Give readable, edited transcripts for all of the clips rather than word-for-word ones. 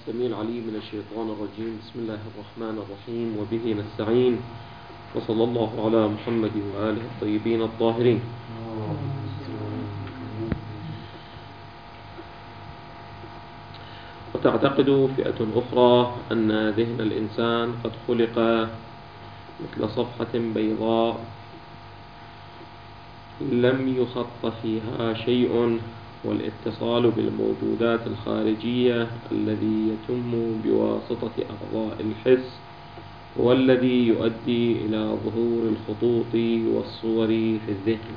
السميع العليم من الشيطان الرجيم. بسم الله الرحمن الرحيم، وبه نستعين، وصلى الله على محمد وآله الطيبين الطاهرين. وتعتقد فئة أخرى أن ذهن الإنسان قد خلق مثل صفحة بيضاء لم يخط فيها شيء، والاتصال بالموجودات الخارجية الذي يتم بواسطة أعضاء الحس هو الذي يؤدي إلى ظهور الخطوط والصور في الذهن.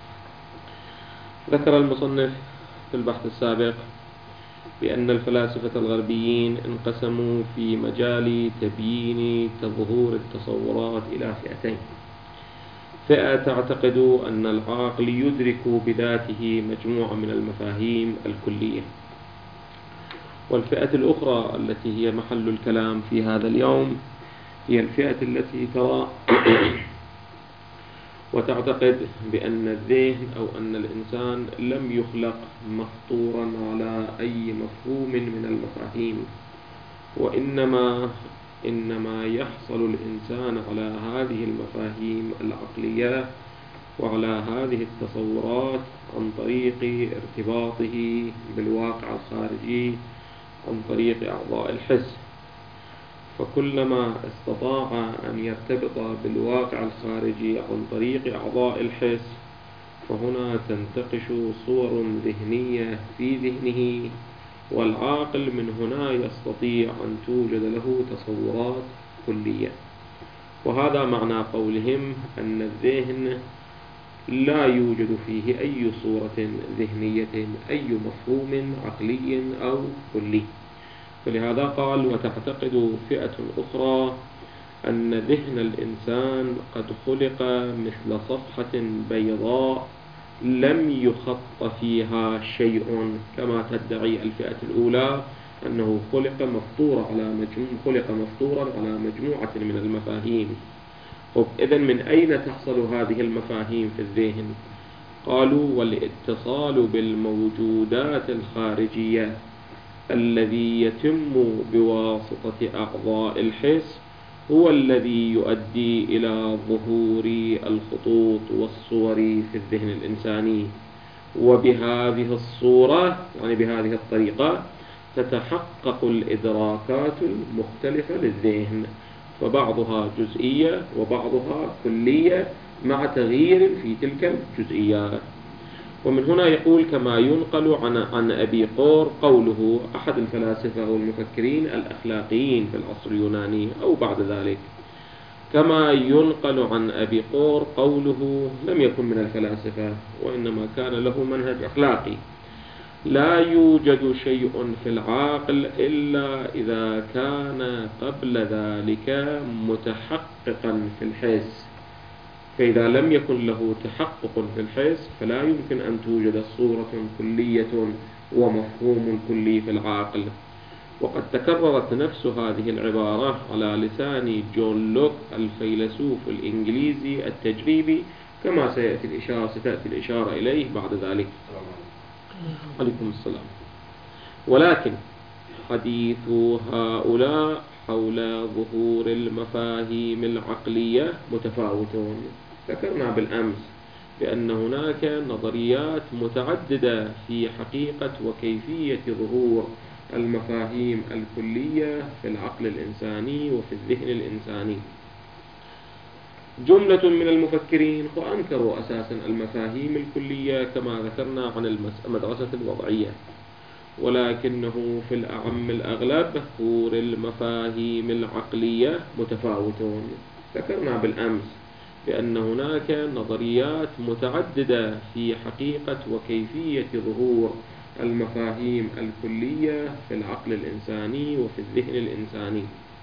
ذكر المصنف في البحث السابق بأن الفلاسفة الغربيين انقسموا في مجال تبيين تظهور التصورات إلى فئتين: فئة تعتقد أن العقل يدرك بذاته مجموعة من المفاهيم الكلية، والفئة الأخرى التي هي محل الكلام في هذا اليوم هي الفئة التي ترى وتعتقد بأن الذهن أو أن الإنسان لم يخلق مفطورا على أي مفهوم من المفاهيم، وإنما يحصل الإنسان على هذه المفاهيم العقلية وعلى هذه التصورات عن طريق ارتباطه بالواقع الخارجي عن طريق أعضاء الحس. فكلما استطاع أن يرتبط بالواقع الخارجي عن طريق أعضاء الحس فهنا تنتقش صور ذهنية في ذهنه، والعاقل من هنا يستطيع أن توجد له تصورات كلية. وهذا معنى قولهم أن الذهن لا يوجد فيه أي صورة ذهنية، أي مفهوم عقلي أو كلي. فلهذا قال: وتعتقد فئة أخرى أن ذهن الإنسان قد خلق مثل صفحة بيضاء لم يخط فيها شيء، كما تدعي الفئة الأولى أنه خلق مفطورا على مجموعة من المفاهيم. إذن من أين تحصل هذه المفاهيم في الذهن؟ قالوا: والاتصال بالموجودات الخارجية الذي يتم بواسطة أعضاء الحس هو الذي يؤدي إلى ظهور الخطوط والصور في الذهن الإنساني. وبهذه الصورة، يعني بهذه الطريقة، تتحقق الإدراكات المختلفة للذهن، فبعضها جزئية وبعضها كلية مع تغيير في تلك الجزئيات. ومن هنا يقول: كما ينقل عن أبي قور قوله، أحد الفلاسفة والمفكرين الأخلاقيين في العصر اليوناني أو بعد ذلك، كما ينقل عن أبي قور قوله، لم يكن من الفلاسفة وإنما كان له منهج أخلاقي: لا يوجد شيء في العقل إلا إذا كان قبل ذلك متحققا في الحس، فإذا لم يكن له تحقق في الحس فلا يمكن أن توجد صورة كلية ومفهوم كلي في العقل. وقد تكررت نفس هذه العبارة على لسان جون لوك الفيلسوف الإنجليزي التجريبي، كما ستأتي الإشارة إليه بعد ذلك. عليكم السلام. ولكن حديث هؤلاء حول ظهور المفاهيم العقلية متفاوتون. ذكرنا بالأمس بأن هناك نظريات متعددة في حقيقة وكيفية ظهور المفاهيم الكلية في العقل الإنساني وفي الذهن الإنساني. جملة من المفكرين أنكروا أساسا المفاهيم الكلية كما ذكرنا عن المدرسة الوضعية، ولكنه في الأعم الأغلب ظهور المفاهيم العقلية متفاوتون. ذكرنا بالأمس بأن هناك نظريات متعددة في حقيقة وكيفية ظهور المفاهيم الكلية في العقل الإنساني وفي الذهن الإنساني.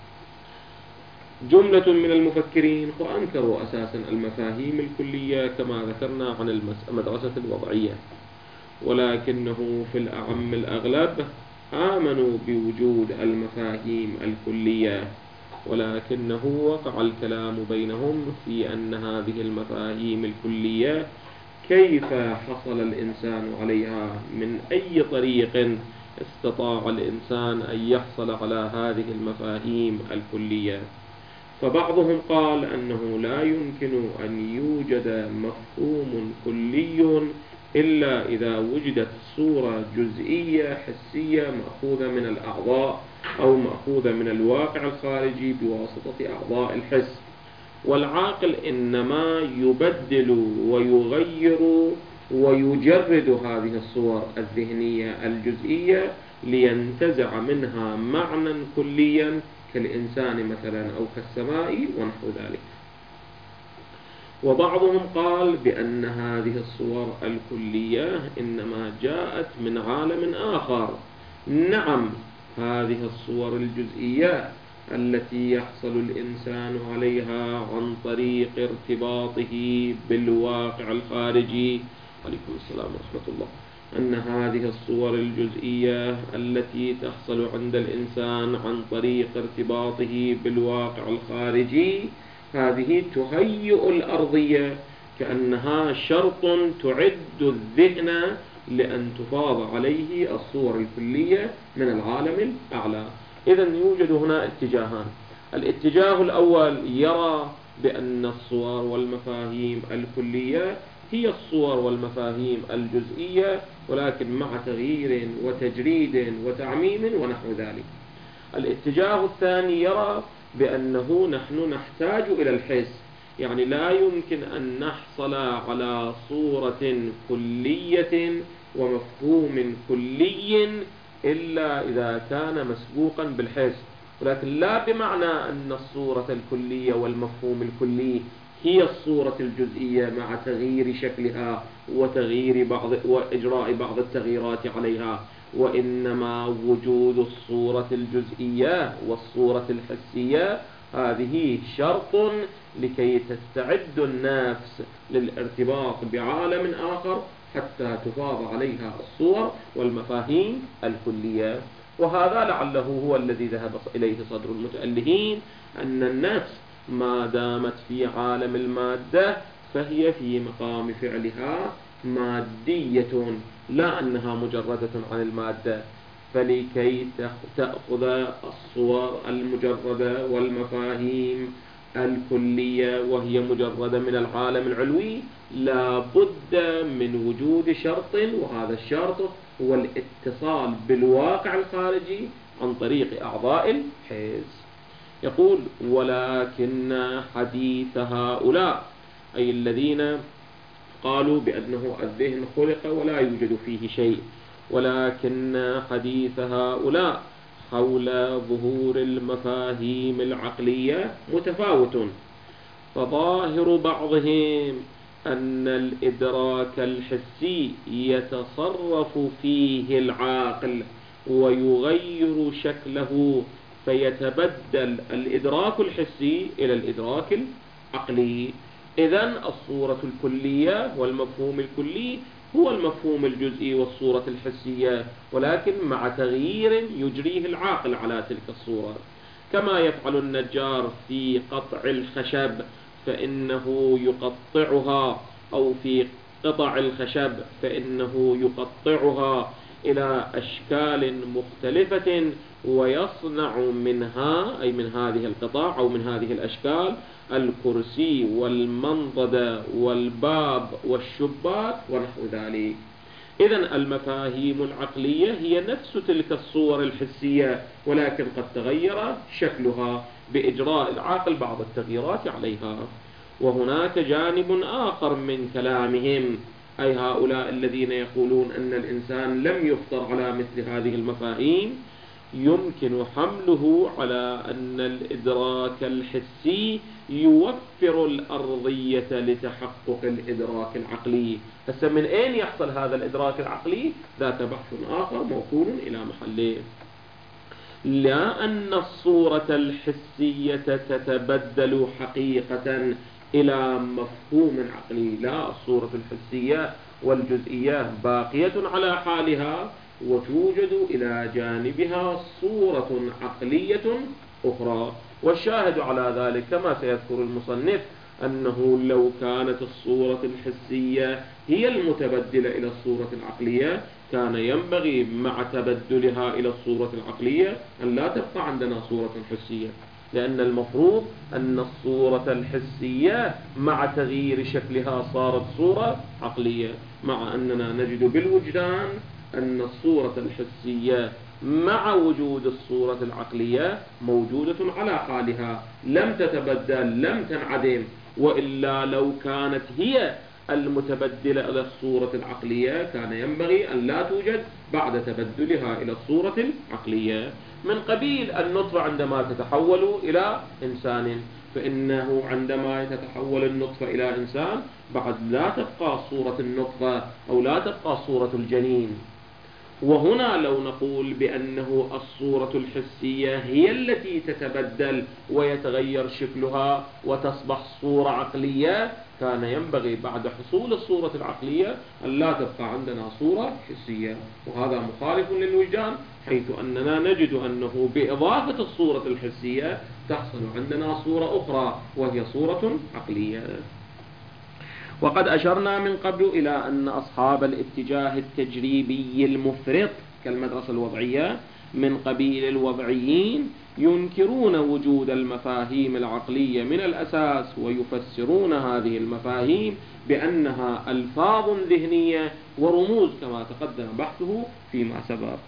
جملة من المفكرين أنكروا أساسا المفاهيم الكلية كما ذكرنا عن المدرسة الوضعية، ولكنه في الأعم الأغلب آمنوا بوجود المفاهيم الكلية، ولكنه وقع الكلام بينهم في أن هذه المفاهيم الكلية كيف حصل الإنسان عليها، من أي طريق استطاع الإنسان أن يحصل على هذه المفاهيم الكلية. فبعضهم قال أنه لا يمكن أن يوجد مفهوم كلي إلا إذا وجدت صورة جزئية حسية مأخوذة من الأعضاء أو مأخوذة من الواقع الخارجي بواسطة أعضاء الحس. والعاقل إنما يبدل ويغير ويجرد هذه الصور الذهنية الجزئية لينتزع منها معنى كليا كالإنسان مثلا أو كالسماء ونحو ذلك. وبعضهم قال بأن هذه الصور الكلية إنما جاءت من عالم آخر. نعم، هذه الصور الجزئية التي يحصل الإنسان عليها عن طريق ارتباطه بالواقع الخارجي، عليكم السلام ورحمة الله، أن هذه الصور الجزئية التي تحصل عند الإنسان عن طريق ارتباطه بالواقع الخارجي هذه تهيئ الأرضية كأنها شرط تعد الذهن لأن تفاض عليه الصور الكلية من العالم الأعلى. إذن يوجد هنا اتجاهان. الاتجاه الأول يرى بأن الصور والمفاهيم الكلية هي الصور والمفاهيم الجزئية ولكن مع تغيير وتجريد وتعميم ونحو ذلك. الاتجاه الثاني يرى بأنه نحن نحتاج إلى الحس، يعني لا يمكن أن نحصل على صورة كلية ومفهوم كلي إلا إذا كان مسبوقا بالحس، ولكن لا بمعنى أن الصورة الكلية والمفهوم الكلي هي الصورة الجزئية مع تغيير شكلها وإجراء بعض التغييرات عليها، وإنما وجود الصورة الجزئية والصورة الحسية هذه شرط لكي تستعد النفس للارتباط بعالم آخر حتى تفاض عليها الصور والمفاهيم الكلية. وهذا لعله هو الذي ذهب إليه صدر المتألهين، أن النفس ما دامت في عالم المادة فهي في مقام فعلها مادية، لا أنها مجردة عن المادة. فلكي تأخذ الصور المجردة والمفاهيم الكلية وهي مجردة من العالم العلوي لا بد من وجود شرط، وهذا الشرط هو الاتصال بالواقع الخارجي عن طريق أعضاء الحس. يقول: ولكن حديث هؤلاء، أي الذين قالوا بأنه الذهن خلق ولا يوجد فيه شيء، ولكن حديث هؤلاء حول ظهور المفاهيم العقلية متفاوت. فظاهر بعضهم أن الإدراك الحسي يتصرف فيه العاقل ويغير شكله، فيتبدل الإدراك الحسي إلى الإدراك العقلي. إذن الصورة الكلية والمفهوم الكلي هو المفهوم الجزئي والصورة الحسية، ولكن مع تغيير يجريه العاقل على تلك الصورة، كما يفعل النجار في قطع الخشب فإنه يقطعها، أو في قطع الخشب فإنه يقطعها إلى أشكال مختلفة ويصنع منها، أي من هذه القطع أو من هذه الأشكال، الكرسي والمنضدة والباب والشباك ونحو ذلك. إذن المفاهيم العقلية هي نفس تلك الصور الحسية، ولكن قد تغير شكلها بإجراء العاقل بعض التغييرات عليها. وهناك جانب آخر من كلامهم، أي هؤلاء الذين يقولون أن الإنسان لم يفطر على مثل هذه المفاهيم، يمكن حمله على أن الإدراك الحسي يوفر الأرضية لتحقق الإدراك العقلي. هسه من أين يحصل هذا الإدراك العقلي؟ ذاك بحث آخر موصول إلى محله. لا أن الصورة الحسية تتبدل حقيقة إلى مفهوم عقلي، لا، الصورة الحسية والجزئية باقية على حالها، وتوجد إلى جانبها صورة عقلية أخرى. والشاهد على ذلك كما سيذكر المصنف أنه لو كانت الصورة الحسية هي المتبدلة إلى الصورة العقلية كان ينبغي مع تبدلها إلى الصورة العقلية أن لا تبقى عندنا صورة حسية، لأن المفروض أن الصورة الحسية مع تغيير شكلها صارت صورة عقلية، مع أننا نجد بالوجدان أن الصورة الحسية مع وجود الصورة العقلية موجودة على حالها، لم تتبدل، لم تنعدم، وإلا لو كانت هي المتبدلة إلى الصورة العقلية كان ينبغي أن لا توجد بعد تبدلها إلى الصورة العقلية. من قبيل النطفة عندما تتحول إلى إنسان، فإنه عندما تتحول النطفة إلى إنسان بعد لا تبقى صورة النطفة أو لا تبقى صورة الجنين. وهنا لو نقول بأنه الصورة الحسية هي التي تتبدل ويتغير شكلها وتصبح صورة عقلية، كان ينبغي بعد حصول الصورة العقلية أن لا تبقى عندنا صورة حسية، وهذا مخالف للوجدان، حيث أننا نجد أنه بإضافة الصورة الحسية تحصل عندنا صورة أخرى وهي صورة عقلية. وقد أشرنا من قبل إلى أن أصحاب الاتجاه التجريبي المفرط كالمدرسة الوضعية من قبيل الوضعيين ينكرون وجود المفاهيم العقلية من الأساس، ويفسرون هذه المفاهيم بأنها ألفاظ ذهنية ورموز كما تقدم بحثه فيما سبق.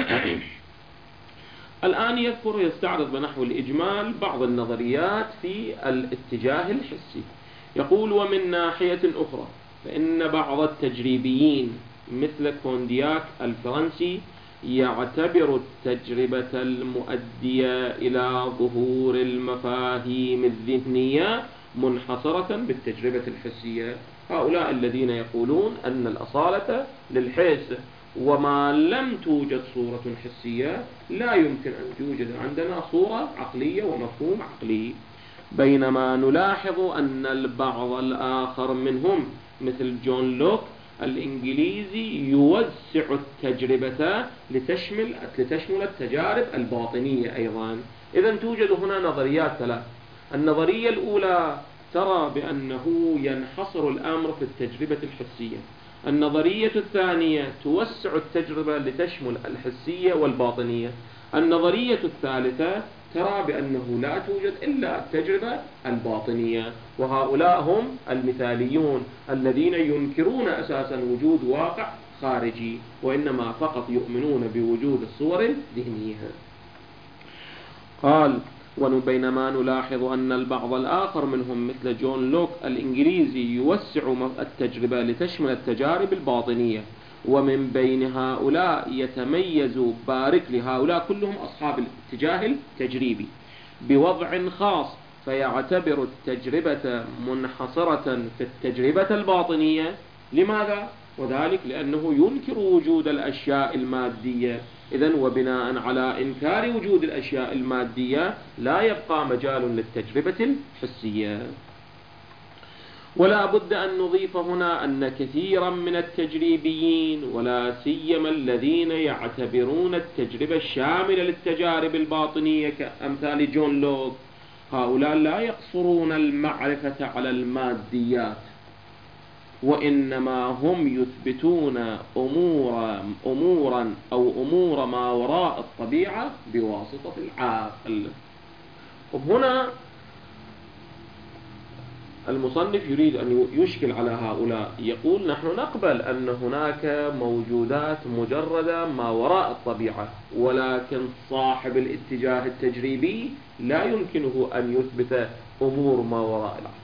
الآن يذكر يستعرض بنحو الإجمال بعض النظريات في الاتجاه الحسي. يقول: ومن ناحية أخرى فإن بعض التجريبيين مثل كوندياك الفرنسي يعتبر التجربة المؤدية إلى ظهور المفاهيم الذهنية منحصرة بالتجربة الحسية. هؤلاء الذين يقولون أن الأصالة للحس، وما لم توجد صورة حسية لا يمكن أن توجد عندنا صورة عقلية ومفهوم عقلي. بينما نلاحظ أن البعض الآخر منهم مثل جون لوك الإنجليزي يوسع التجربة لتشمل التجارب الباطنية أيضا. إذن توجد هنا نظريات ثلاث. النظرية الأولى ترى بأنه ينحصر الأمر في التجربة الحسية. النظرية الثانية توسع التجربة لتشمل الحسية والباطنية. النظرية الثالثة ترى بأنه لا توجد إلا التجربة الباطنية، وهؤلاء هم المثاليون الذين ينكرون أساسا وجود واقع خارجي، وإنما فقط يؤمنون بوجود الصور الذهنية. قال: وبينما نلاحظ أن البعض الآخر منهم مثل جون لوك الإنجليزي يوسع التجربة لتشمل التجارب الباطنية، ومن بين هؤلاء يتميز باركلي، هؤلاء كلهم أصحاب الاتجاه التجريبي، بوضع خاص، فيعتبر التجربة منحصرة في التجربة الباطنية. لماذا؟ وذلك لأنه ينكر وجود الأشياء المادية. إذن وبناء على إنكار وجود الأشياء المادية لا يبقى مجال للتجربة الحسية. ولا بد أن نضيف هنا أن كثيرا من التجريبيين ولا سيما الذين يعتبرون التجربة الشاملة للتجارب الباطنية كأمثال جون لوك، هؤلاء لا يقصرون المعرفة على الماديات، وإنما هم يثبتون أمور ما وراء الطبيعة بواسطة العقل. وهنا المصنف يريد أن يشكل على هؤلاء، يقول: نحن نقبل أن هناك موجودات مجردة ما وراء الطبيعة، ولكن صاحب الاتجاه التجريبي لا يمكنه أن يثبت أمور ما وراء العقل.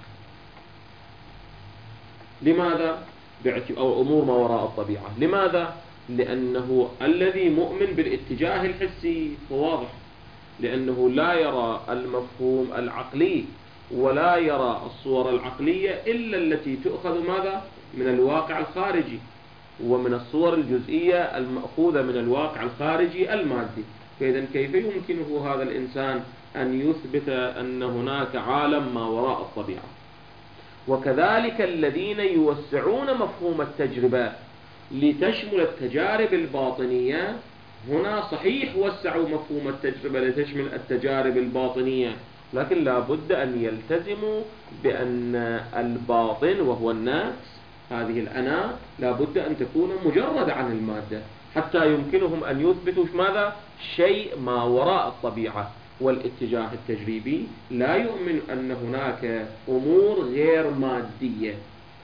لماذا؟ أو أمور ما وراء الطبيعة. لماذا؟ لأنه الذي مؤمن بالاتجاه الحسي فواضح، لأنه لا يرى المفهوم العقلي ولا يرى الصور العقلية إلا التي تؤخذ ماذا؟ من الواقع الخارجي، ومن الصور الجزئية المأخوذة من الواقع الخارجي المادي. فإذا كيف يمكنه هذا الإنسان أن يثبت أن هناك عالم ما وراء الطبيعة؟ وكذلك الذين يوسعون مفهوم التجربة لتشمل التجارب الباطنية، هنا صحيح وسعوا مفهوم التجربة لتشمل التجارب الباطنية، لكن لا بد أن يلتزموا بأن الباطن وهو النفس هذه الأنا لابد أن تكون مجردة عن المادة حتى يمكنهم أن يثبتوا ماذا؟ شيء ما وراء الطبيعة. والاتجاه التجريبي لا يؤمن أن هناك أمور غير مادية،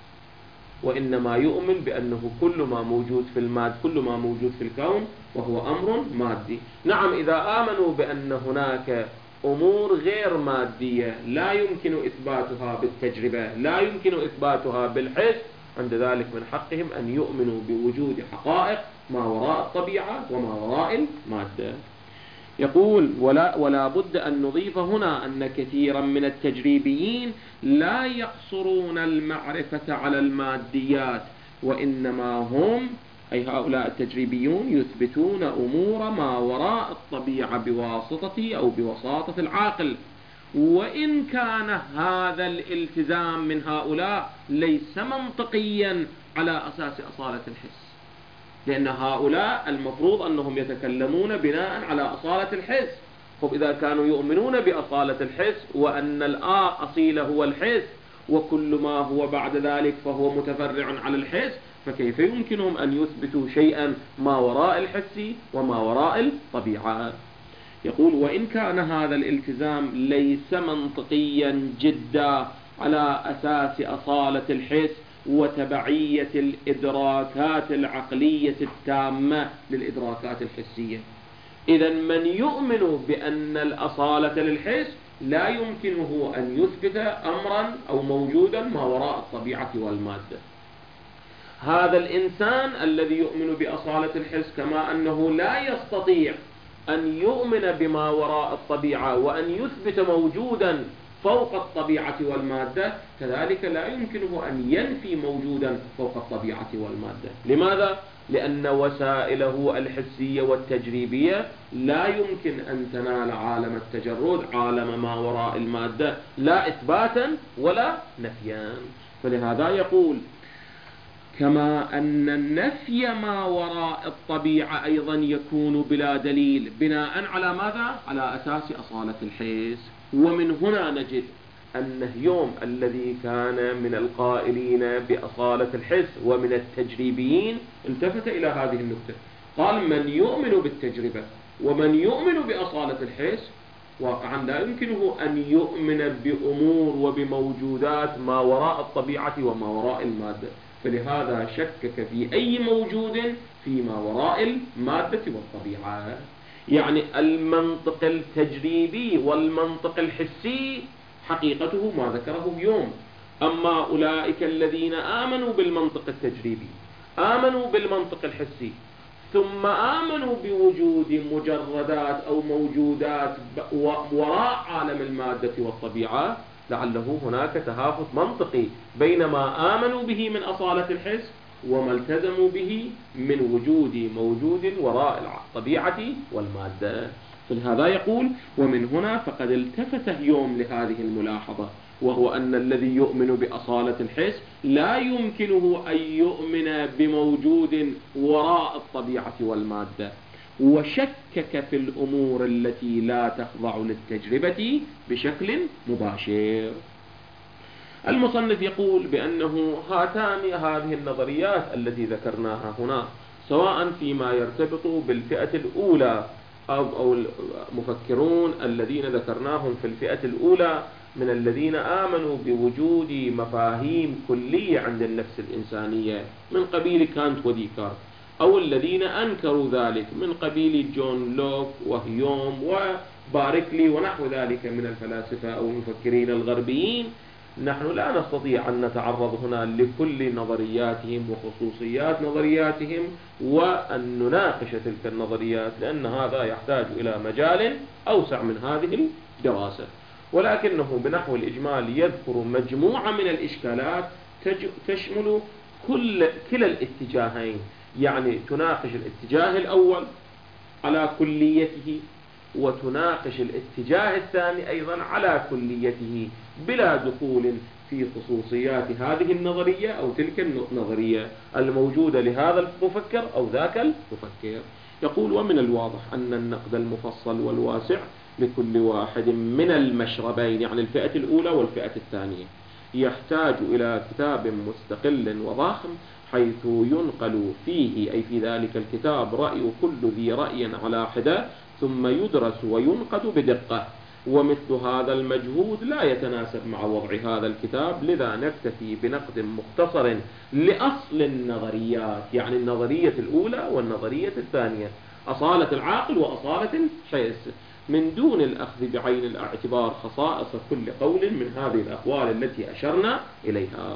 وإنما يؤمن بأنه كل ما موجود في المادة، كل ما موجود في الكون وهو أمر مادي. نعم، إذا آمنوا بأن هناك أمور غير مادية لا يمكن إثباتها بالتجربة، لا يمكن إثباتها بالحس، عند ذلك من حقهم أن يؤمنوا بوجود حقائق ما وراء الطبيعة وما وراء المادة. يقول ولا بد أن نضيف هنا أن كثيرا من التجريبيين لا يقصرون المعرفة على الماديات، وإنما هم أي هؤلاء التجريبيون يثبتون أمور ما وراء الطبيعة بواسطة أو بوساطة العاقل. وإن كان هذا الالتزام من هؤلاء ليس منطقيا على أساس أصالة الحس، لأن هؤلاء المفروض أنهم يتكلمون بناء على أصالة الحس. إذا كانوا يؤمنون بأصالة الحس وأن الأصيل هو الحس وكل ما هو بعد ذلك فهو متفرع على الحس، فكيف يمكنهم أن يثبتوا شيئا ما وراء الحس وما وراء الطبيعة؟ يقول وإن كان هذا الالتزام ليس منطقيا جدا على أساس أصالة الحس وتبعية الإدراكات العقلية التامة للإدراكات الحسية، إذا من يؤمن بأن الأصالة للحس لا يمكنه أن يثبت أمرا أو موجودا ما وراء الطبيعة والمادة. هذا الإنسان الذي يؤمن بأصالة الحس كما أنه لا يستطيع أن يؤمن بما وراء الطبيعة وأن يثبت موجودا فوق الطبيعة والمادة، كذلك لا يمكنه أن ينفي موجودا فوق الطبيعة والمادة. لماذا؟ لأن وسائله الحسية والتجريبية لا يمكن أن تنال عالم التجرد، عالم ما وراء المادة، لا إثباتا ولا نفيا. فلهذا يقول كما أن النفي ما وراء الطبيعة أيضا يكون بلا دليل بناء على ماذا؟ على أساس أصالة الحس. ومن هنا نجد النهيوم الذي كان من القائلين بأصالة الحس ومن التجريبيين التفت إلى هذه النقطة، قال من يؤمن بالتجربة ومن يؤمن بأصالة الحس واقعا لا يمكنه أن يؤمن بأمور وبموجودات ما وراء الطبيعة وما وراء المادة، فلهذا شكك في أي موجود فيما وراء المادة والطبيعة. يعني المنطق التجريبي والمنطق الحسي حقيقته ما ذكره اليوم. أما أولئك الذين آمنوا بالمنطق التجريبي، آمنوا بالمنطق الحسي، ثم آمنوا بوجود مجردات أو موجودات وراء عالم المادة والطبيعة، لعله هناك تهافت منطقي بين ما آمنوا به من أصالة الحس وما التزموا به من وجود موجود وراء الطبيعة والمادة. فلهذا يقول ومن هنا فقد التفت هيوم لهذه الملاحظة، وهو أن الذي يؤمن بأصالة الحس لا يمكنه أن يؤمن بموجود وراء الطبيعة والمادة، وشكك في الأمور التي لا تخضع للتجربة بشكل مباشر. المصنف يقول بأنه هذه النظريات التي ذكرناها هنا سواء فيما يرتبط بالفئة الأولى أو المفكرون الذين ذكرناهم في الفئة الأولى من الذين آمنوا بوجود مفاهيم كلية عند النفس الإنسانية من قبيل كانت وديكارت، أو الذين أنكروا ذلك من قبيل جون لوك وهيوم وباركلي ونحو ذلك من الفلاسفة أو المفكرين الغربيين، نحن لا نستطيع أن نتعرض هنا لكل نظرياتهم وخصوصيات نظرياتهم وأن نناقش تلك النظريات، لأن هذا يحتاج إلى مجال أوسع من هذه الدراسة. ولكنه بنحو الإجمال يذكر مجموعة من الإشكالات تشمل كلا الاتجاهين، يعني تناقش الاتجاه الأول على كليته وتناقش الاتجاه الثاني أيضا على كليته بلا دخول في خصوصيات هذه النظرية أو تلك النظرية الموجودة لهذا المفكر أو ذاك المفكر. يقول ومن الواضح أن النقد المفصل والواسع لكل واحد من المشربين، يعني الفئة الأولى والفئة الثانية، يحتاج إلى كتاب مستقل وضخم حيث ينقل فيه أي في ذلك الكتاب رأي كل ذي رأي على حدة، ثم يدرس وينقد بدقة. ومثل هذا المجهود لا يتناسب مع وضع هذا الكتاب، لذا نكتفي بنقد مختصر لأصل النظريات، يعني النظرية الأولى والنظرية الثانية، أصالة العاقل وأصالة الحس، من دون الأخذ بعين الاعتبار خصائص كل قول من هذه الأقوال التي أشرنا إليها.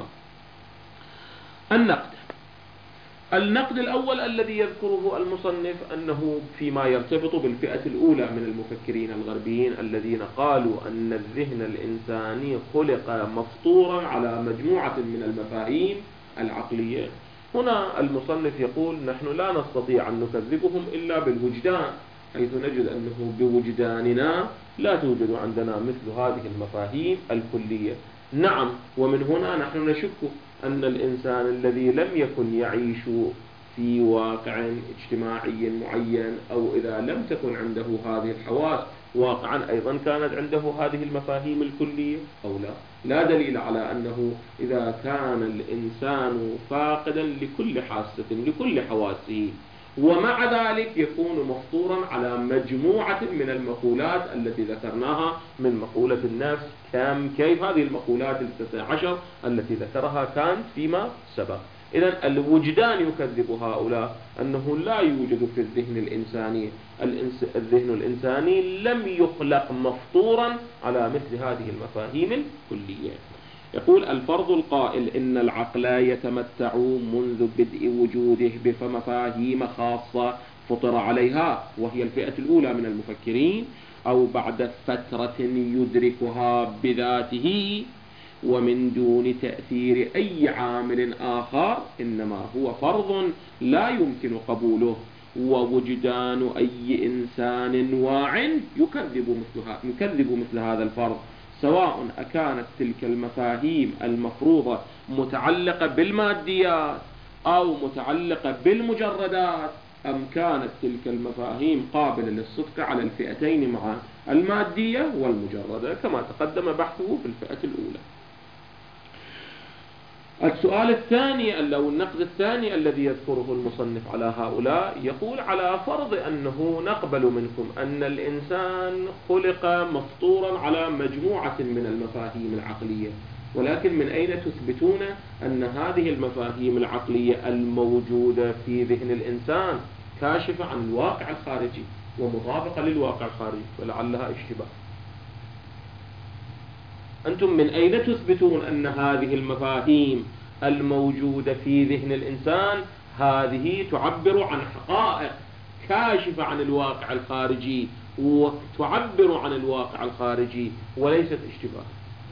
النقد الأول الذي يذكره المصنف أنه فيما يرتبط بالفئة الأولى من المفكرين الغربيين الذين قالوا أن الذهن الإنساني خلق مفطورا على مجموعة من المفاهيم العقلية. هنا المصنف يقول نحن لا نستطيع أن نكذبهم إلا بالوجدان، حيث نجد أنه بوجداننا لا توجد عندنا مثل هذه المفاهيم الكلية. نعم، ومن هنا نحن نشك أن الإنسان الذي لم يكن يعيش في واقع اجتماعي معين، أو إذا لم تكن عنده هذه الحواس واقعا أيضا كانت عنده هذه المفاهيم الكلية أو لا. لا دليل على أنه إذا كان الإنسان فاقدا لكل حاسة لكل حواسه ومع ذلك يكون مفطورا على مجموعة من المقولات التي ذكرناها من مقولة النفس. كيف هذه المقولات 19 التي ذكرها كانت فيما سبق. إذا الوجدان يكذب هؤلاء أنه لا يوجد في الذهن الإنساني، الذهن الإنساني لم يخلق مفطورا على مثل هذه المفاهيم الكلية. يقول الفرض القائل إن العقل يتمتع منذ بدء وجوده بمفاهيم خاصة فطر عليها، وهي الفئة الأولى من المفكرين، أو بعد فترة يدركها بذاته ومن دون تأثير أي عامل آخر، إنما هو فرض لا يمكن قبوله، ووجدان أي إنسان واع يكذب مثل هذا الفرض، سواء أكانت تلك المفاهيم المفروضة متعلقة بالماديات أو متعلقة بالمجردات، أم كانت تلك المفاهيم قابلة للصدق على الفئتين معا، المادية والمجردة، كما تقدم بحثه في الفئة الأولى. السؤال الثاني أو النقد الثاني الذي يذكره المصنف على هؤلاء، يقول على فرض أنه نقبل منكم أن الإنسان خلق مفطورا على مجموعة من المفاهيم العقلية، ولكن من أين تثبتون أن هذه المفاهيم العقلية الموجودة في ذهن الإنسان كاشفة عن الواقع الخارجي ومطابقة للواقع الخارجي، ولعلها اشتباه؟ أنتم من أين تثبتون أن هذه المفاهيم الموجودة في ذهن الإنسان هذه تعبر عن حقائق كاشفة عن الواقع الخارجي وتعبر عن الواقع الخارجي وليست اشتباه؟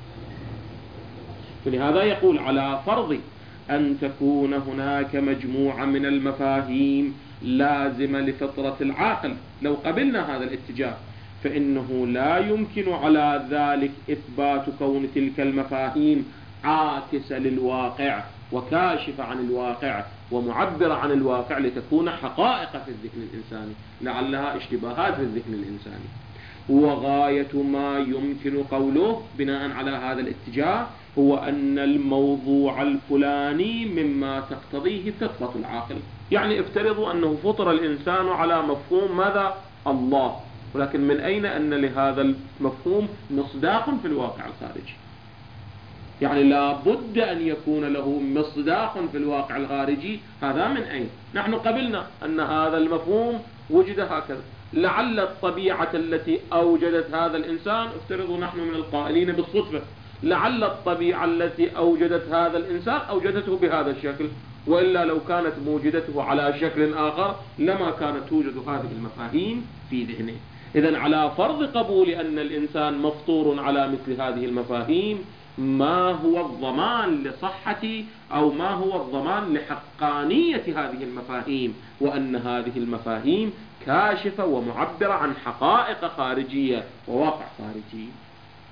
فلهذا يقول على فرض أن تكون هناك مجموعة من المفاهيم لازمة لفطرة العاقل، لو قبلنا هذا الاتجاه فإنه لا يمكن على ذلك إثبات كون تلك المفاهيم عاكسة للواقع وكاشفة عن الواقع ومعبرة عن الواقع لتكون حقائق في الذهن الإنساني، لعلها اشتباهات في الذهن الإنساني. وغاية ما يمكن قوله بناء على هذا الاتجاه هو أن الموضوع الفلاني مما تقتضيه فطرة العاقل. يعني افترضوا أنه فطر الإنسان على مفهوم ماذا؟ الله، ولكن من أين أن لهذا المفهوم مصداق في الواقع الخارجي؟ يعني لا بد أن يكون له مصداق في الواقع الخارجي. هذا من أين؟ نحن قبلنا أن هذا المفهوم وجد هكذا، لعل الطبيعة التي أوجدت هذا الإنسان، افترضوا نحن من القائلين بالصدفة، لعل الطبيعة التي أوجدت هذا الإنسان أوجدته بهذا الشكل، وإلا لو كانت موجدته على شكل آخر لما كانت توجد هذه المفاهيم في ذهنه. إذن على فرض قبول أن الإنسان مفطور على مثل هذه المفاهيم، ما هو الضمان لصحة أو ما هو الضمان لحقانية هذه المفاهيم، وأن هذه المفاهيم كاشفة ومعبرة عن حقائق خارجية وواقع خارجي؟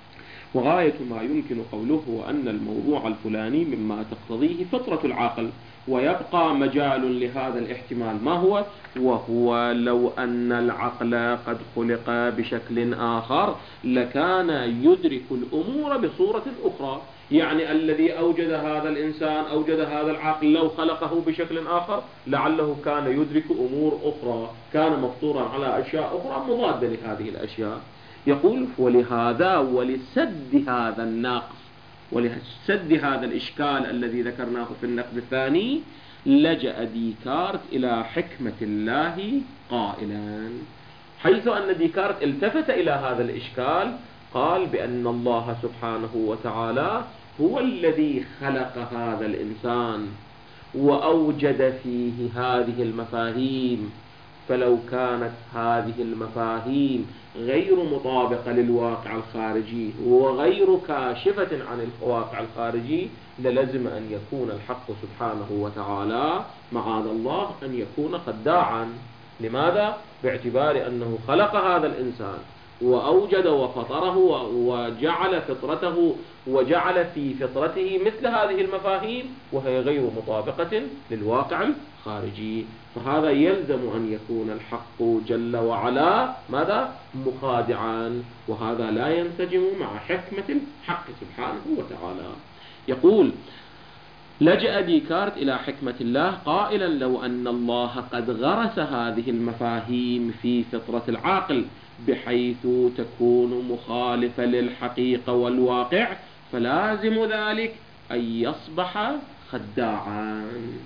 وغاية ما يمكن قوله هو أن الموضوع الفلاني مما تقتضيه فطرة العقل، ويبقى مجال لهذا الاحتمال ما هو؟ وهو لو أن العقل قد خلق بشكل آخر لكان يدرك الأمور بصورة أخرى. يعني الذي أوجد هذا الإنسان، أوجد هذا العقل، لو خلقه بشكل آخر لعله كان يدرك أمور أخرى، كان مفطورا على أشياء أخرى مضادة لهذه الأشياء. يقول ولهذا ولسد هذا النقص ولسد هذا الإشكال الذي ذكرناه في النقد الثاني لجأ ديكارت إلى حكمة الله قائلا، حيث أن ديكارت التفت إلى هذا الإشكال قال بأن الله سبحانه وتعالى هو الذي خلق هذا الإنسان وأوجد فيه هذه المفاهيم، فلو كانت هذه المفاهيم غير مطابقة للواقع الخارجي وغير كاشفة عن الواقع الخارجي للزم أن يكون الحق سبحانه وتعالى معاذ الله أن يكون خداعا. لماذا؟ باعتبار أنه خلق هذا الإنسان وأوجد وفطره وجعل فطرته وجعل في فطرته مثل هذه المفاهيم وهي غير مطابقة للواقع الخارجي، فهذا يلزم أن يكون الحق جل وعلا ماذا؟ مخادعا، وهذا لا ينسجم مع حكمة الحق سبحانه وتعالى. يقول لجأ ديكارت إلى حكمة الله قائلا لو أن الله قد غرس هذه المفاهيم في فطرة العاقل بحيث تكون مخالفة للحقيقة والواقع فلازم ذلك أن يصبح خداعا.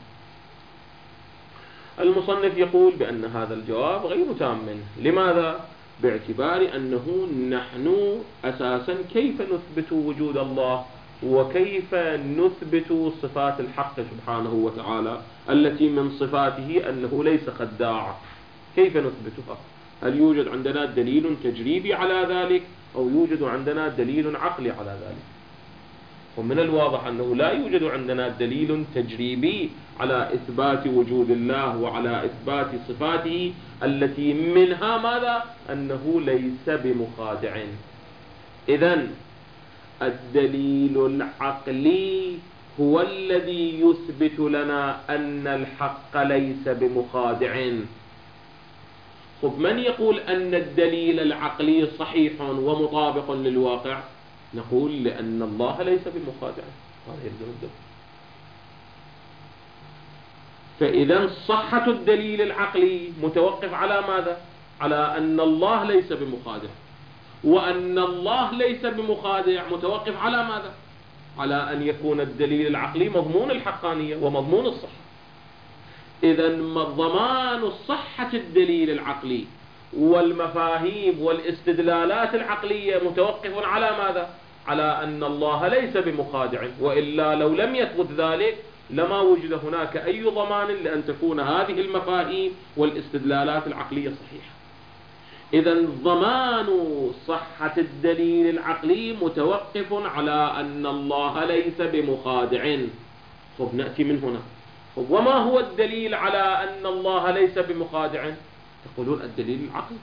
المصنف يقول بأن هذا الجواب غير تام. لماذا؟ باعتبار أنه نحن أساسا كيف نثبت وجود الله وكيف نثبت صفات الحق سبحانه وتعالى التي من صفاته أنه ليس خداع؟ كيف نثبتها؟ هل يوجد عندنا دليل تجريبي على ذلك أو يوجد عندنا دليل عقلي على ذلك؟ ومن الواضح أنه لا يوجد عندنا دليل تجريبي على إثبات وجود الله وعلى إثبات صفاته التي منها ماذا؟ أنه ليس بمخادع. إذن الدليل العقلي هو الذي يثبت لنا أن الحق ليس بمخادع. طب من يقول أن الدليل العقلي صحيح ومطابق للواقع؟ نقول لأن الله ليس بمخادع، هذا يلزم الدليل. فإذا صحة الدليل العقلي متوقف على ماذا؟ على أن الله ليس بمخادع، وأن الله ليس بمخادع متوقف على ماذا؟ على أن يكون الدليل العقلي مضمون الحقانية ومضمون الصحة. إذا ضمان صحة الدليل العقلي والمفاهيم والاستدلالات العقلية متوقف على ماذا؟ على أن الله ليس بمخادع، وإلا لو لم يثبت ذلك لما وجد هناك أي ضمان لأن تكون هذه المفاهيم والاستدلالات العقلية صحيحة. إذا ضمان صحة الدليل العقلي متوقف على أن الله ليس بمخادع. طب نأتي من هنا، وما هو الدليل على أن الله ليس بمخادع؟ تقولون الدليل العقلي.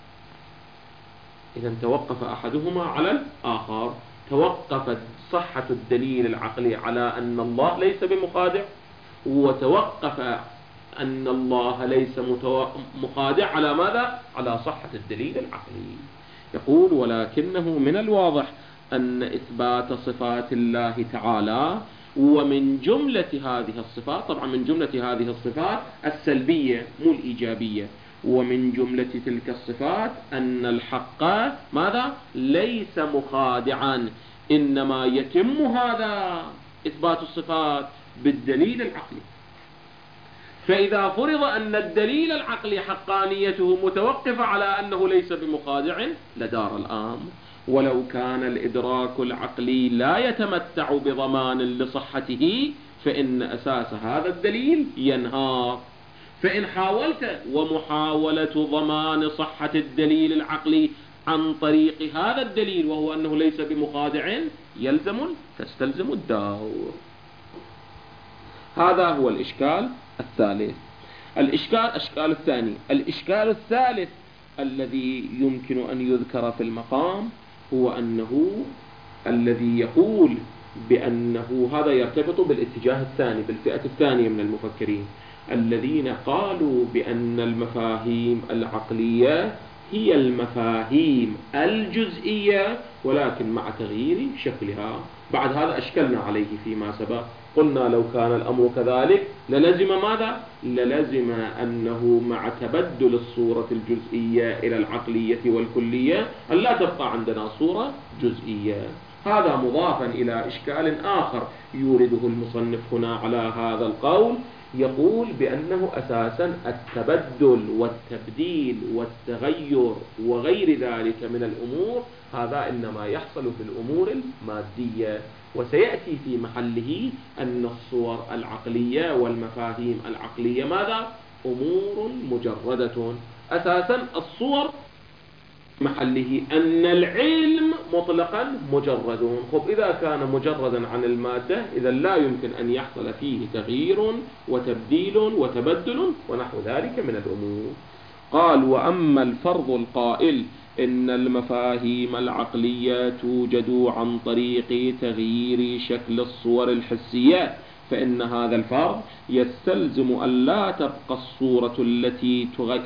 إذا توقف أحدهما على الآخر، توقفت صحة الدليل العقلي على أن الله ليس بمخادع، وتوقف أن الله ليس مخادع على ماذا؟ على صحة الدليل العقلي. يقول ولكنه من الواضح أن إثبات صفات الله تعالى ومن جملة هذه الصفات، طبعا من جملة هذه الصفات السلبية مو الإيجابية، ومن جملة تلك الصفات أن الحق ماذا؟ ليس مخادعا، إنما يتم هذا إثبات الصفات بالدليل العقلي. فإذا فرض أن الدليل العقلي حقانيته متوقفة على أنه ليس بمخادع لدار الأمر. ولو كان الإدراك العقلي لا يتمتع بضمان لصحته فإن أساس هذا الدليل ينهار. فإن حاولت ومحاولة ضمان صحة الدليل العقلي عن طريق هذا الدليل وهو أنه ليس بمخادع تستلزم الدور. هذا هو الإشكال الثالث. الإشكال الثاني، الإشكال الثالث الذي يمكن أن يذكر في المقام هو أنه الذي يقول بأنه هذا يرتبط بالاتجاه الثاني، بالفئة الثانية من المفكرين الذين قالوا بأن المفاهيم العقلية هي المفاهيم الجزئية ولكن مع تغيير شكلها. بعد هذا أشكلنا عليه فيما سبق، قلنا لو كان الأمر كذلك للزم ماذا؟ للزم أنه مع تبدل الصورة الجزئية إلى العقلية والكلية أن لا تبقى عندنا صورة جزئية. هذا مضافا إلى إشكال آخر يورده المصنف هنا على هذا القول، يقول بأنه أساسا التبدل والتبديل والتغير وغير ذلك من الأمور هذا إنما يحصل في الأمور المادية، وسيأتي في محله أن الصور العقلية والمفاهيم العقلية ماذا؟ أمور مجردة. أساسا الصور محله أن العلم مطلقا مجرد. خب إذا كان مجردا عن المادة إذا لا يمكن أن يحصل فيه تغيير وتبديل وتبدل ونحو ذلك من الأمور. قال: وأما الفرض القائل إن المفاهيم العقلية توجد عن طريق تغيير شكل الصور الحسية، فإن هذا الفرض يستلزم أن لا تبقى الصورة التي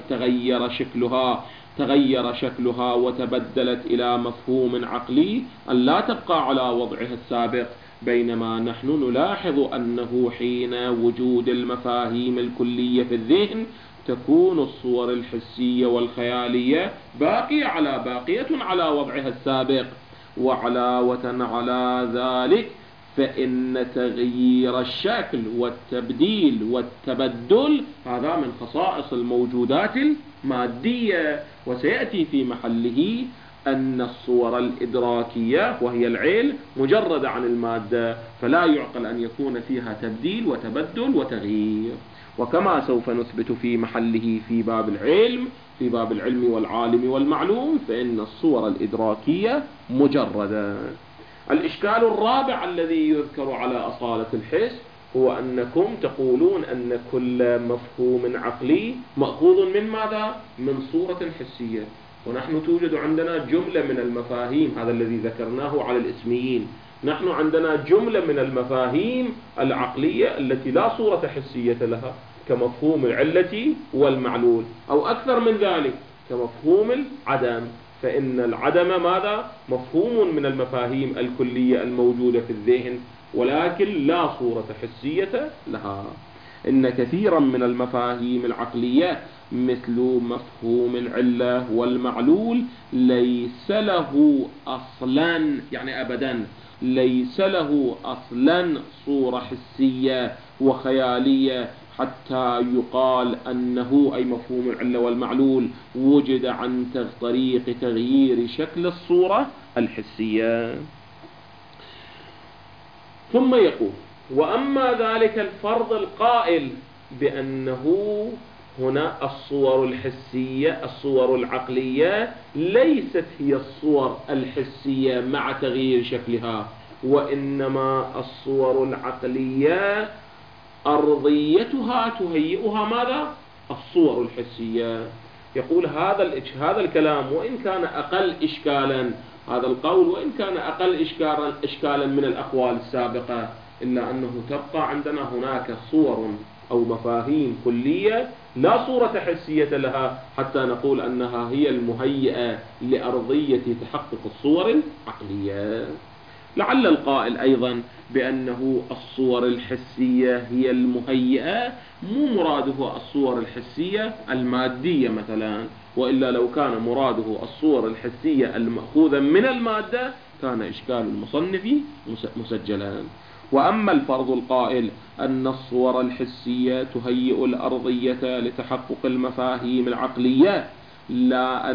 تغير شكلها وتبدلت إلى مفهوم عقلي أن لا تبقى على وضعها السابق، بينما نحن نلاحظ أنه حين وجود المفاهيم الكلية في الذهن تكون الصور الحسية والخيالية باقية على وضعها السابق. وعلاوة على ذلك فإن تغيير الشكل والتبديل والتبدل هذا من خصائص الموجودات المادية، وسيأتي في محله أن الصور الإدراكية وهي العلم مجردة عن المادة، فلا يعقل أن يكون فيها تبديل وتبدل وتغيير. وكما سوف نثبت في محله في باب العلم والعالم والمعلوم، فإن الصور الإدراكية مجردة. الإشكال الرابع الذي يذكر على أصالة الحس هو أنكم تقولون أن كل مفهوم عقلي مأخوذ من ماذا؟ من صورة حسية، ونحن توجد عندنا جملة من المفاهيم، هذا الذي ذكرناه على الاسميين، نحن عندنا جملة من المفاهيم العقلية التي لا صورة حسية لها، كمفهوم العلة والمعلول، أو أكثر من ذلك كمفهوم العدم. فإن العدم ماذا؟ مفهوم من المفاهيم الكلية الموجودة في الذهن ولكن لا صورة حسية لها. إن كثيرا من المفاهيم العقلية مثل مفهوم العلة والمعلول ليس له أصلا، يعني أبدا ليس له أصلا صورة حسية وخيالية حتى يقال أنه أي مفهوم العلة والمعلول وجد عن طريق تغيير شكل الصورة الحسية. ثم يقول: وأما ذلك الفرض القائل بأنه هنا الصور العقلية ليست هي الصور الحسية مع تغيير شكلها، وإنما الصور العقلية أرضيتها تهيئها ماذا؟ الصور الحسية. يقول هذا الكلام وإن كان أقل إشكالا، هذا القول وإن كان أقل إشكالا من الأقوال السابقة، إلا أنه تبقى عندنا هناك صور أو مفاهيم كلية لا صورة حسية لها حتى نقول أنها هي المهيئة لأرضية تحقق الصور العقلية. لعل القائل أيضا بأنه الصور الحسية هي المهيئة مو مراده الصور الحسية المادية مثلا، وإلا لو كان مراده الصور الحسية المأخوذة من المادة كان إشكال المصنف مسجلا. وأما الفرض القائل أن الصور الحسية تهيئ الأرضية لتحقق المفاهيم العقلية لا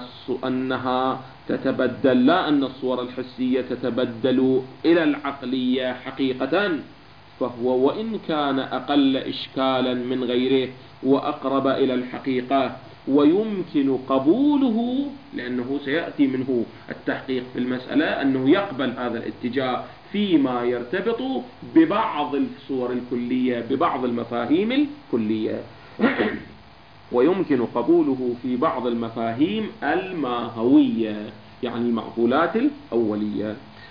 أن الصور الحسية تتبدل إلى العقلية حقيقة، فهو وإن كان أقل إشكالا من غيره وأقرب إلى الحقيقة ويمكن قبوله، لأنه سيأتي منه التحقيق في المسألة أنه يقبل هذا الاتجاه فيما يرتبط ببعض الصور الكلية ببعض المفاهيم الكلية ويمكن قبوله في بعض المفاهيم الماهوية، يعني المعقولات الأولية.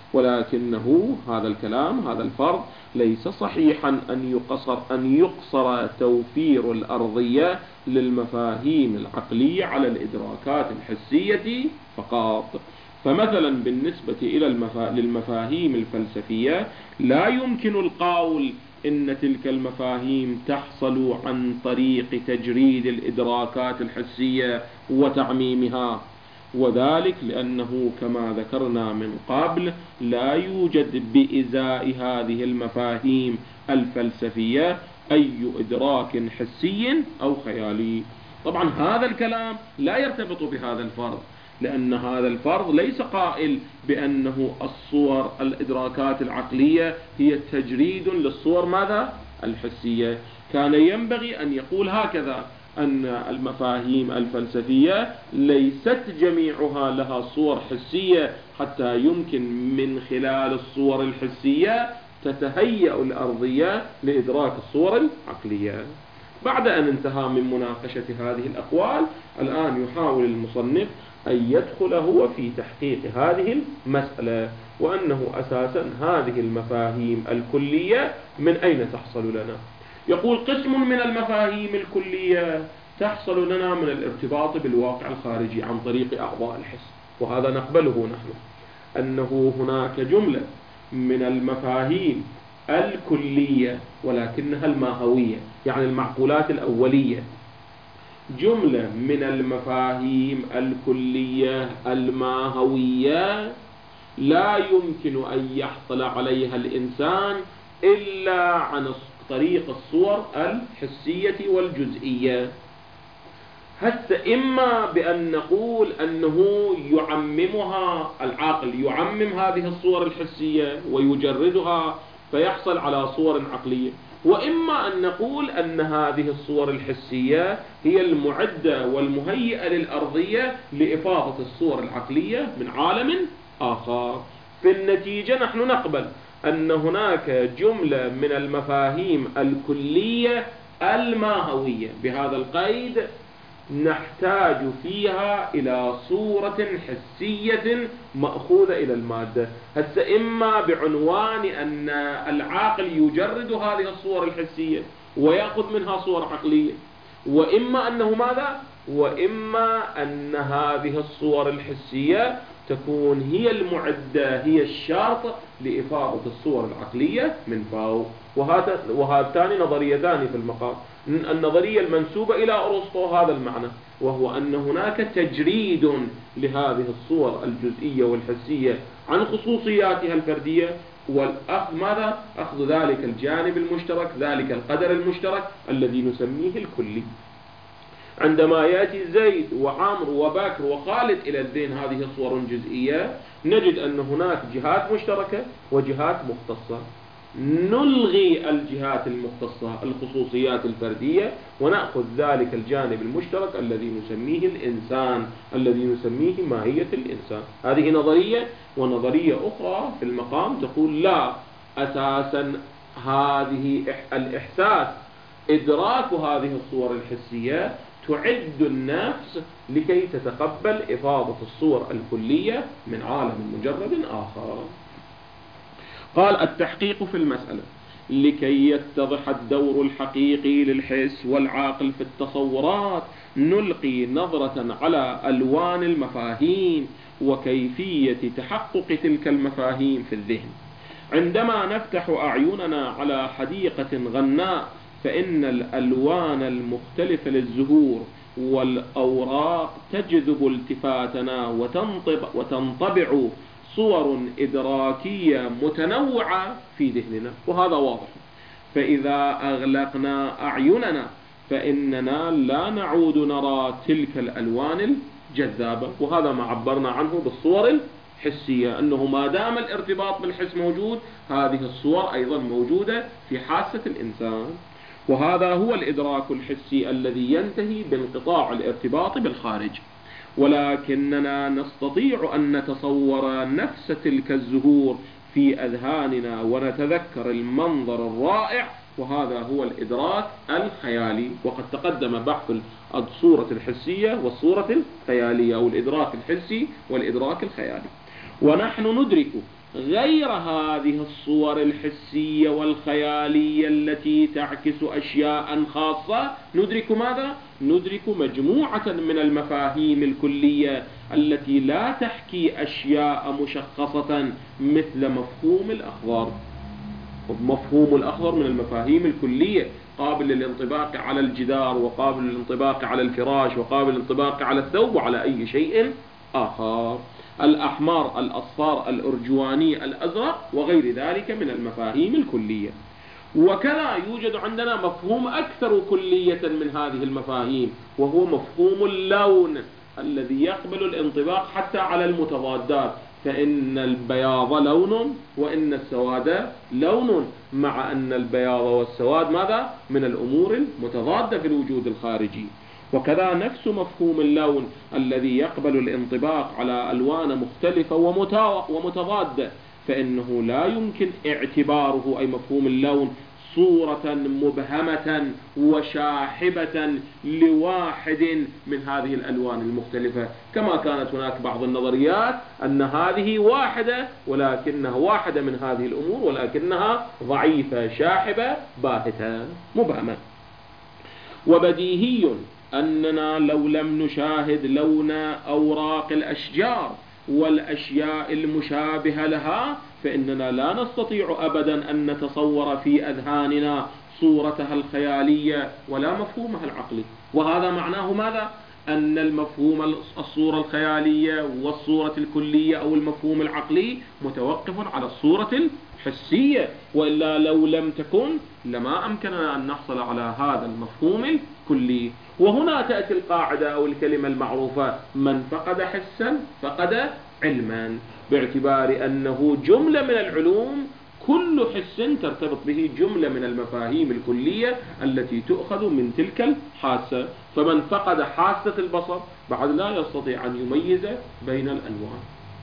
ولكنه هذا الكلام، هذا الفرض ليس صحيحا أن يقصر توفير الأرضية للمفاهيم العقلية على الإدراكات الحسية فقط. فمثلا بالنسبة إلى للمفاهيم الفلسفية لا يمكن القول إن تلك المفاهيم تحصل عن طريق تجريد الإدراكات الحسية وتعميمها، وذلك لأنه كما ذكرنا من قبل لا يوجد بإزاء هذه المفاهيم الفلسفية أي إدراك حسي أو خيالي. طبعا هذا الكلام لا يرتبط بهذا الفرض، لأن هذا الفرض ليس قائل بأنه الصور الإدراكات العقلية هي تجريد للصور ماذا؟ الحسية. كان ينبغي أن يقول هكذا، أن المفاهيم الفلسفية ليست جميعها لها صور حسية حتى يمكن من خلال الصور الحسية تتهيأ الأرضية لإدراك الصور العقلية. بعد أن انتهى من مناقشة هذه الأقوال، الآن يحاول المصنف أن يدخل هو في تحقيق هذه المسألة، وأنه أساسا هذه المفاهيم الكلية من أين تحصل لنا؟ يقول قسم من المفاهيم الكلية تحصل لنا من الارتباط بالواقع الخارجي عن طريق أعضاء الحس، وهذا نقبله نحن، أنه هناك جملة من المفاهيم الكلية ولكنها الماهوية، يعني المعقولات الأولية، جملة من المفاهيم الكلية الماهوية لا يمكن أن يحصل عليها الإنسان إلا عن طريق الصور الحسية والجزئية. حتى إما بأن نقول أنه يعممها العقل، يعمم هذه الصور الحسية ويجردها فيحصل على صور عقلية، وإما أن نقول أن هذه الصور الحسية هي المعدة والمهيئة للأرضية لإفاضة الصور العقلية من عالم آخر. في النتيجة نحن نقبل أن هناك جملة من المفاهيم الكلية الماهوية، بهذا القيد نحتاج فيها إلى صورة حسية مأخوذة إلى المادة. هسه إما بعنوان أن العاقل يجرد هذه الصور الحسية ويأخذ منها صور عقلية، وإما أنه ماذا؟ وإما أن هذه الصور الحسية تكون هي المعدة، هي الشرط لإفاضة الصور العقلية من فوق. وهاتان نظريتان في المقام. النظرية المنسوبة إلى أرسطو هذا المعنى، وهو أن هناك تجريد لهذه الصور الجزئية والحسية عن خصوصياتها الفردية، والأخذ ماذا؟ أخذ ذلك الجانب المشترك، ذلك القدر المشترك الذي نسميه الكلي. عندما يأتي زيد وعمرو وبكر وخالد إلى الذهن هذه صور جزئية، نجد أن هناك جهات مشتركة وجهات مختصة. نلغي الجهات المختصة، الخصوصيات الفردية، ونأخذ ذلك الجانب المشترك الذي نسميه الإنسان، الذي نسميه ماهية الإنسان. هذه نظرية. ونظرية أخرى في المقام تقول لا، أساسا هذه الإحساس، إدراك هذه الصور الحسية تعد النفس لكي تتقبل إفاضة الصور الكلية من عالم مجرد آخر. قال التحقيق في المسألة: لكي يتضح الدور الحقيقي للحس والعاقل في التصورات، نلقي نظرة على ألوان المفاهيم وكيفية تحقق تلك المفاهيم في الذهن. عندما نفتح أعيننا على حديقة غناء، فإن الألوان المختلفة للزهور والأوراق تجذب التفاتنا وتنطبع صور إدراكية متنوعة في ذهننا، وهذا واضح. فإذا أغلقنا أعيننا فإننا لا نعود نرى تلك الألوان الجذابة، وهذا ما عبرنا عنه بالصور الحسية، أنه ما دام الارتباط بالحس موجود، هذه الصور أيضا موجودة في حاسة الإنسان. وهذا هو الإدراك الحسي الذي ينتهي بانقطاع الارتباط بالخارج. ولكننا نستطيع أن نتصور نفس تلك الزهور في أذهاننا ونتذكر المنظر الرائع، وهذا هو الإدراك الخيالي. وقد تقدم بحث الصورة الحسية والصورة الخيالية، أو الإدراك الحسي والإدراك الخيالي. ونحن ندرك غير هذه الصور الحسية والخيالية التي تعكس أشياء خاصة ندرك ماذا؟ ندرك مجموعة من المفاهيم الكلية التي لا تحكي أشياء مشخصة مثل مفهوم الأخضر. مفهوم الأخضر من المفاهيم الكلية، قابل للانطباق على الجدار، وقابل للانطباق على الفراش، وقابل للانطباق على الثوب وعلى أي شيء آخر. الأحمر، الأصفر، الأرجواني، الأزرق وغير ذلك من المفاهيم الكلية. وكذا يوجد عندنا مفهوم أكثر كلية من هذه المفاهيم، وهو مفهوم اللون الذي يقبل الانطباق حتى على المتضادات، فإن البياض لون وإن السواد لون، مع أن البياض والسواد ماذا؟ من الأمور المتضادة في الوجود الخارجي. وكذا نفس مفهوم اللون الذي يقبل الانطباق على ألوان مختلفة ومتضادة، فإنه لا يمكن اعتباره أي مفهوم اللون صورة مبهمة وشاحبة لواحد من هذه الألوان المختلفة، كما كانت هناك بعض النظريات أن هذه واحدة ولكنها واحدة من هذه الأمور ولكنها ضعيفة شاحبة باهتة مبهمة. وبديهي أننا لو لم نشاهد لون أوراق الأشجار والأشياء المشابهة لها فإننا لا نستطيع أبدا أن نتصور في أذهاننا صورتها الخيالية ولا مفهومها العقلي. وهذا معناه ماذا؟ أن المفهوم الصورة الخيالية والصورة الكلية أو المفهوم العقلي متوقف على الصورة الحسية، وإلا لو لم تكن لما أمكننا أن نحصل على هذا المفهوم الكلي. وهنا تأتي القاعدة أو الكلمة المعروفة: من فقد حسا فقد علما، باعتبار أنه جملة من العلوم كل حس ترتبط به جملة من المفاهيم الكلية التي تؤخذ من تلك الحاسة. فمن فقد حاسة البصر بعد لا يستطيع أن يميز بين الألوان.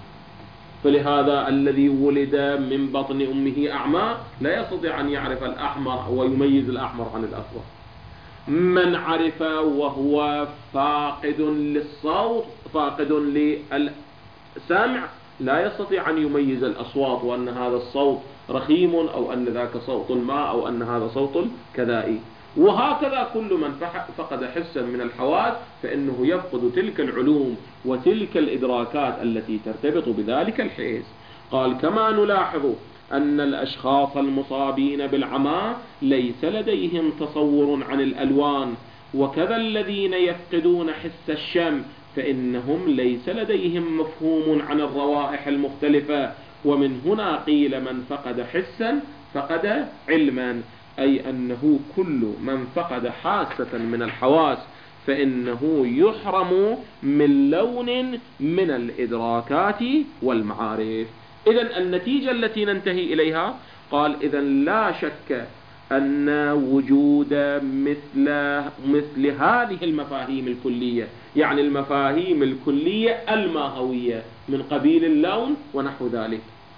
فلهذا الذي ولد من بطن أمه أعمى لا يستطيع أن يعرف الأحمر ويميز الأحمر عن الأصفر. من عرف وهو فاقد للصوت فاقد للسمع لا يستطيع أن يميز الأصوات، وأن هذا الصوت رخيم أو أن ذاك صوت ما أو أن هذا صوت كذائي. وهكذا كل من فقد حسا من الحواس فإنه يفقد تلك العلوم وتلك الإدراكات التي ترتبط بذلك الحس. قال: كما نلاحظ أن الأشخاص المصابين بالعمى ليس لديهم تصور عن الألوان، وكذا الذين يفقدون حس الشم فإنهم ليس لديهم مفهوم عن الروائح المختلفة. ومن هنا قيل: من فقد حسا فقد علما، أي أنه كل من فقد حاسة من الحواس فإنه يحرم من لون من الإدراكات والمعارف. إذن النتيجة التي ننتهي إليها، قال: إذن لا شك أن وجود مثل هذه المفاهيم الكلية، يعني المفاهيم الكلية الماهوية من قبيل اللون ونحو ذلك،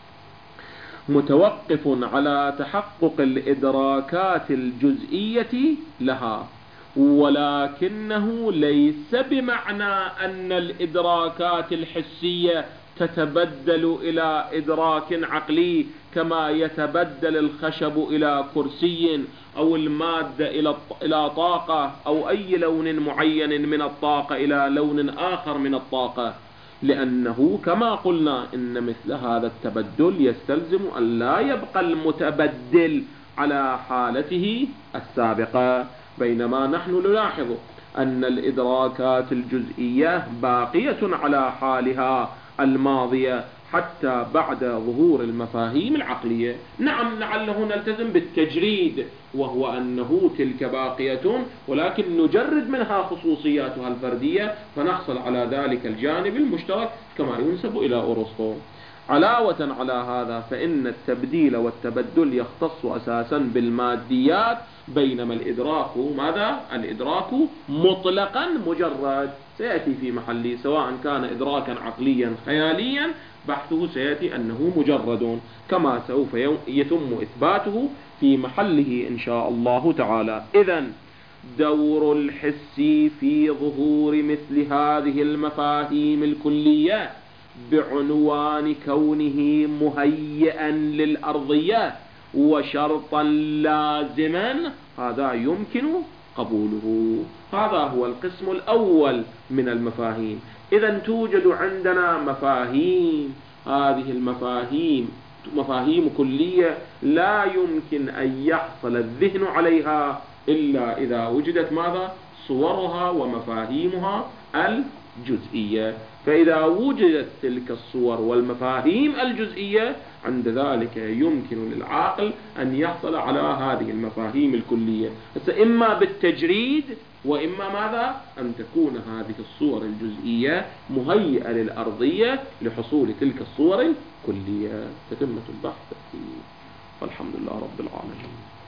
متوقف على تحقق الإدراكات الجزئية لها، ولكنه ليس بمعنى أن الإدراكات الحسية تتبدل إلى إدراك عقلي كما يتبدل الخشب إلى كرسي أو المادة إلى طاقة أو أي لون معين من الطاقة إلى لون آخر من الطاقة، لأنه كما قلنا إن مثل هذا التبدل يستلزم أن لا يبقى المتبدل على حالته السابقة، بينما نحن نلاحظ أن الإدراكات الجزئية باقية على حالها الماضية حتى بعد ظهور المفاهيم العقلية. نعم، لعله نلتزم بالتجريد، وهو أنه تلك باقية ولكن نجرد منها خصوصياتها الفردية فنحصل على ذلك الجانب المشترك كما ينسب إلى أرسطو. علاوة على هذا فإن التبديل والتبدل يختص أساسا بالماديات، بينما الإدراك ماذا؟ الإدراك مطلقا مجرد، سيأتي في محله سواء كان إدراكا عقليا خياليا، بحثه سيأتي أنه مجرد، كما سوف يتم إثباته في محله إن شاء الله تعالى. إذن دور الحس في ظهور مثل هذه المفاهيم الكلية بعنوان كونه مهيئا للأرضية وشرطا لازما، هذا يمكن قبوله. هذا هو القسم الأول من المفاهيم. إذا توجد عندنا مفاهيم، هذه المفاهيم مفاهيم كلية لا يمكن أن يحصل الذهن عليها إلا إذا وجدت ماذا؟ صورها ومفاهيمها الجزئية. فإذا وجدت تلك الصور والمفاهيم الجزئية، عند ذلك يمكن للعاقل أن يحصل على هذه المفاهيم الكلية، إما بالتجريد وإما ماذا؟ أن تكون هذه الصور الجزئية مهيئة للأرضية لحصول تلك الصور الكلية. تتمة البحث والحمد لله رب العالمين.